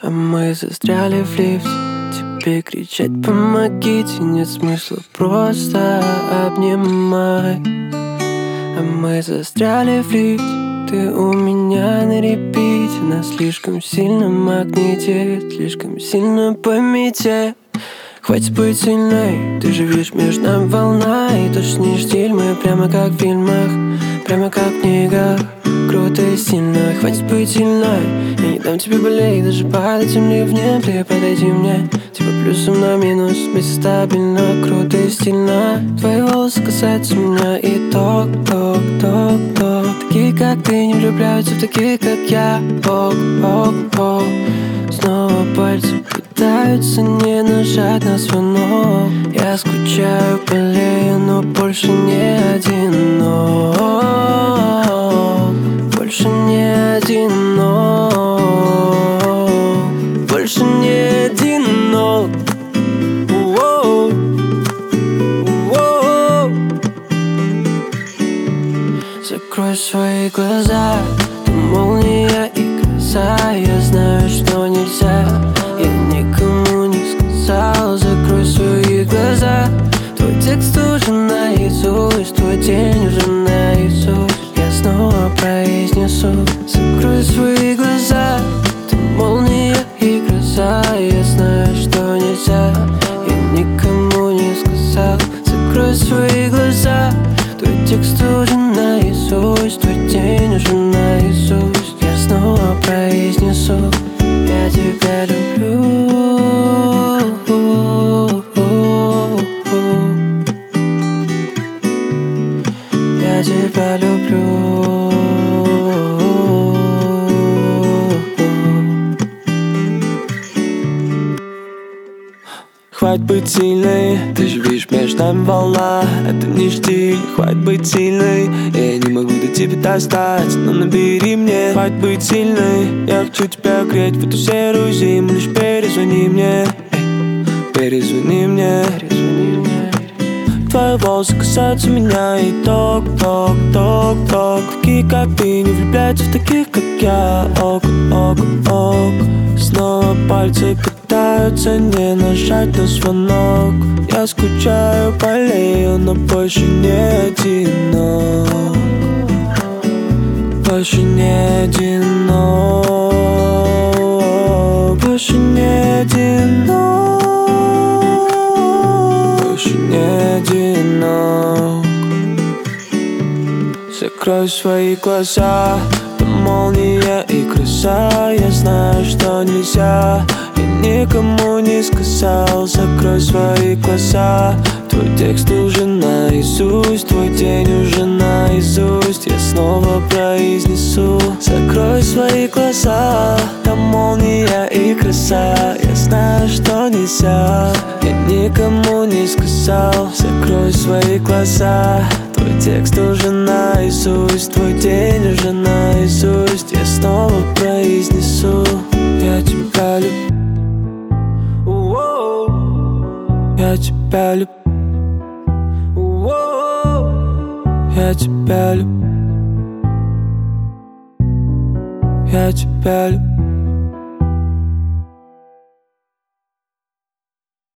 А мы застряли в лифте. Тебе кричать помогите нет смысла, просто обнимай. А мы застряли в лифте. Ты у меня на репите. Нас слишком сильно магнитит, слишком сильно пометит. Хватит быть сильной, ты же видишь между нами волна. И точный стиль, мы прямо как в фильмах, прямо как в книгах. Круто и стильно, хватит быть сильной. Я не дам тебе болеть, даже под этим ливнем. Ты подойди мне, типа плюсом на минус. Вместе стабильно, круто и стильно. Твои волосы касаются меня и ток, ток, ток, ток. Такие как ты не влюбляются в таких как я. Ок, ок, ок. Снова пальцы пытаются не нажать на звонок. Я скучаю, болею, но больше не одинок. Больше не одинок. Больше не одинок. Уоу. Уоу. Закрой свои глаза. Ты молния и гроза. Я знаю, что нельзя. Я никому не сказал. Закрой свои глаза. Твой текст уже наизусть. Твой день уже наизусть. Я снова произнесу. Закрой свои глаза. Ты молния и гроза. Я знаю, что нельзя. Я никому не сказал. Закрой свои глаза. Твой текст уже наизусть. Твой день уже наизусть. Я снова произнесу. Я тебя люблю. Я тебя люблю. Хватит быть сильной, ты же видишь между нами волна. Это не штиль, хватит быть сильной. Я не могу до тебя достать, но набери мне. Хватит быть сильной, я хочу тебя греть в эту серую зиму. Лишь перезвони мне, перезвони мне. Твои волосы касаются меня и ток, ток, ток, ток. Такие как ты не влюбляются в таких как я. Ок, ок, ок. Снова пальцы пытаются не нажать на звонок. Я скучаю, болею, но больше не одинок. Больше не одинок. Больше не одинок. Больше не одинок. Закрой свои глаза. Ты молния и гроза. Я знаю, что нельзя. Я никому не сказал. Закрой свои глаза. Твой текст уже наизусть. Твой день уже наизусть. Я снова произнесу. Закрой свои глаза. Там молния и гроза. Я знаю, что нельзя. Я никому не сказал. Закрой свои глаза. Твой текст уже наизусть. Твой день уже наизусть. Я снова произнесу. Я тебя люблю. Я тебя люблю. Я тебя люблю. Я тебя люблю.